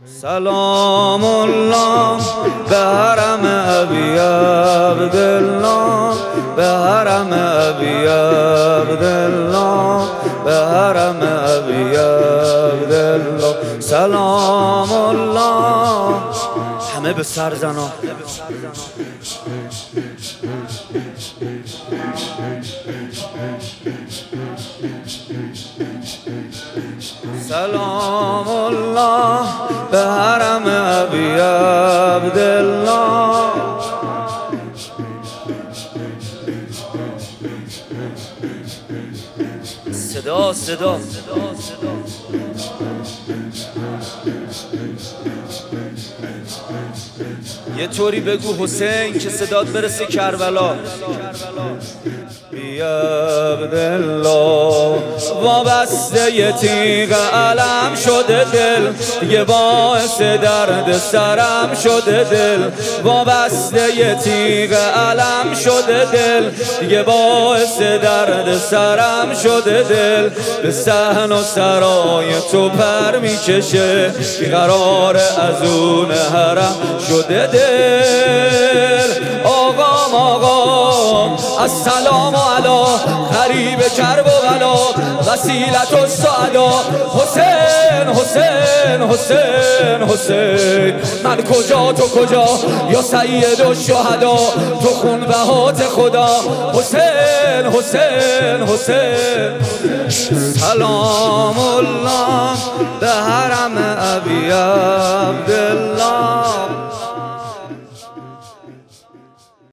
سلام الله به حرم ابی عبدالله، به حرم ابی عبدالله، به حرم ابی عبدالله. سلام الله. همه به سر زنا. سلام الله به حرم ابی عبدالله. صدا صدا یه طوری بگو حسین که صدات برسه کربلا. بی عبدالله وابسته یه تیغ علم شده دل، دیگه باعث درد سرم شده دل. وابسته یه تیغ علم شده دل، دیگه باعث درد سرم شده دل. به صحن و سرای تو پر میکشه، قرار از اون حرم شده دل. آقام آقام السلام علی غریب کرب و بلا، وسیلت و سعدا. حسین حسین حسین حسین، من کجا تو کجا یا سید و شهدا، تو خون بهات خدا. حسین حسین حسین. سلام الله به حرم ابی عبدالله.